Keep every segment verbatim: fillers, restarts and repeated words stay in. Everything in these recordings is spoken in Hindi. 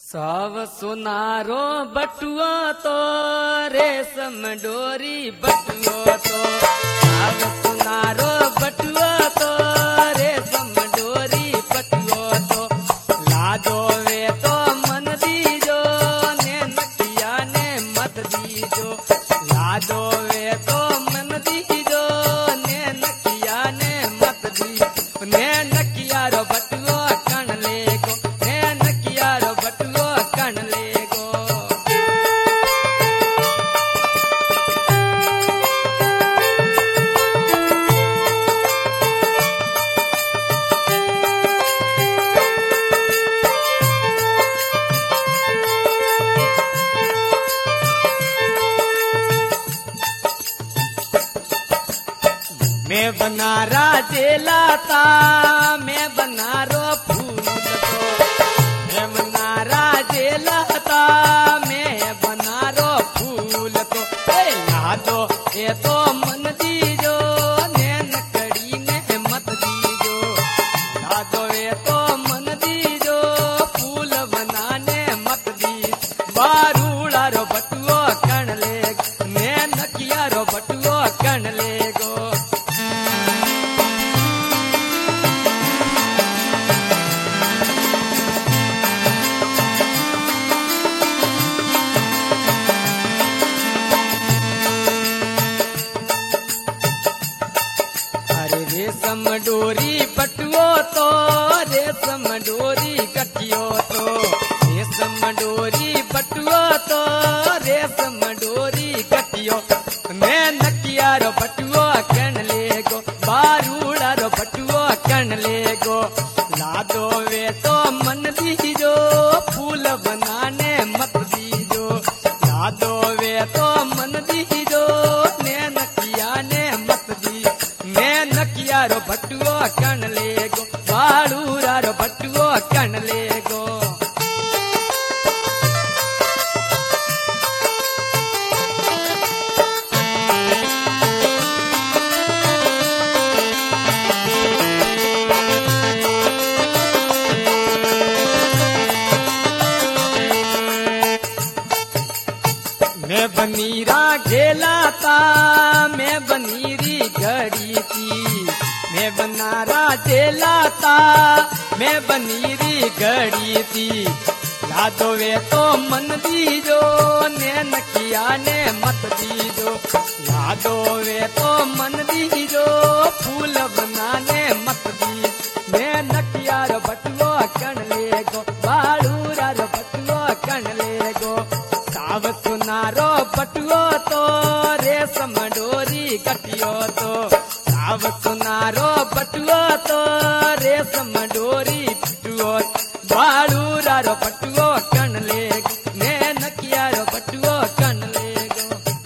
साव सुनारो बटुआ तो रेशम डोरी बटुआ तो साव सुनारो बटुआ तो रेशम डोरी बटुआ तो लाजो वे तो मन दीजो ने नकिया ने मत दीजो लाजो वे तो मन दीजो ने नकिया ने मत दीजो ने नकिया रो बटुआ कण लेगो ने नकिया रो बटुआ कण लेगो। मैं बना राजेला था मैं बना रो फूल तो मैं बना राजेला था मैं बना रो फूल तो ए यादो ये तो मन दीजो ने नकड़ी ने मत दीजो यादो ये तो मन दीजो फूल बनाने मत दी बारूड़ा रो बटुआ कण ले ने नकिया रो बटुआ कण लेगो। रेशम डोरी बटुओ तो रेशम डोरी कटियो तो रेशम डोरी बटुओ तो रेशम डोरी कटियो मैं नकिया रो बटुओ कण लेगो बारूड़ा रो बटुओ कण लेगो लादो वे तो मन दीजो फूल बनाने मत दीजो लादो वे तो मन दीजो ने नकिया ने मत दी ने नकिया रो बटुओ कण लेगो बारूड़ा रो बटुओ कण लेगो। मैं बनीरा घेला था मैं बनीरी घड़ी थी मैं बनारा जेला था मैं बनीरी घड़ी थी यादो वे तो मन दीजो ने नकिया ने मत दीजो यादो वे तो मन दीजो फूल बनाने मत दी ने नकिया रो बटुओ कण लेगो बारूड़ा रो बटुओ कण लेगो साव सुनारो बटुओ तो रेशम डोरी कटियो तो साव सुनारो बटुओ तो रेशम डोरी बटुओ बारूड़ा रो बटुओ कण लेगो ने नकिया रो बटुओ कण लेगो।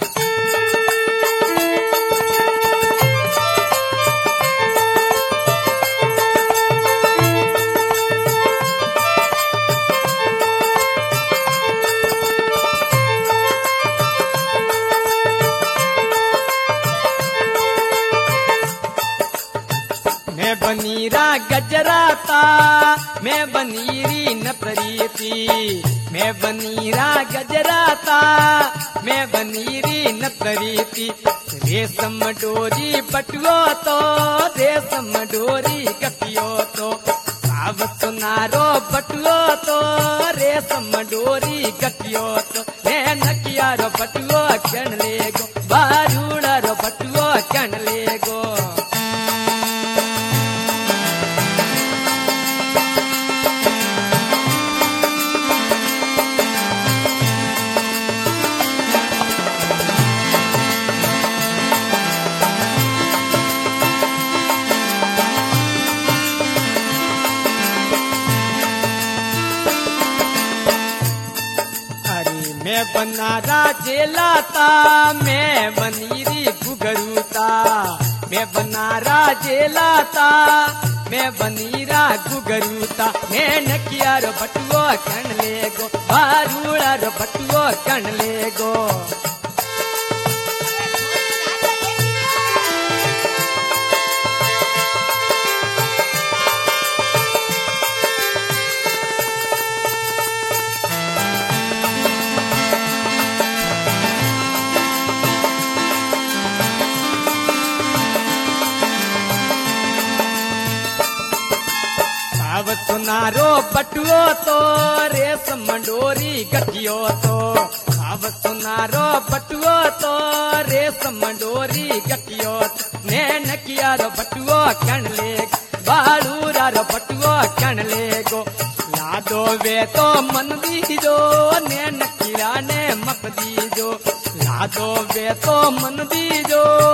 मैं बनीरा गजरा था मैं बनीरी नपरी थी मैं बनीरा गजरा था मैं बनीरी नपरी थी रेशम डोरी बटुओ तो रेशम डोरी कटियो तो साव सुनारो बटुओ तो रेशम डोरी कटियो तो ने नकिया रो बटुओ कण लेगो बारूड़ा रो बटुओ कण लेगो। मैं बनारा जेला था मैं बनीरी घुघरू था मैं बनारा जेला था मैं बनीरा घुघरू था मैं नकिया रो बटुओ कण लेगो बारूड़ा रो बटुओ कण लेगो। सुनारो बटुओ तो रेशम डोरी गठियो तो अब सुनारो बटुओ तो रेशम डोरी गठियो नैन किया रो बटुओ कण ले बालूरा रो बटुओ कण ले गो लादो वे तो मन दीजो नैन किया ने मक दीजो लादो वे तो मन दीजो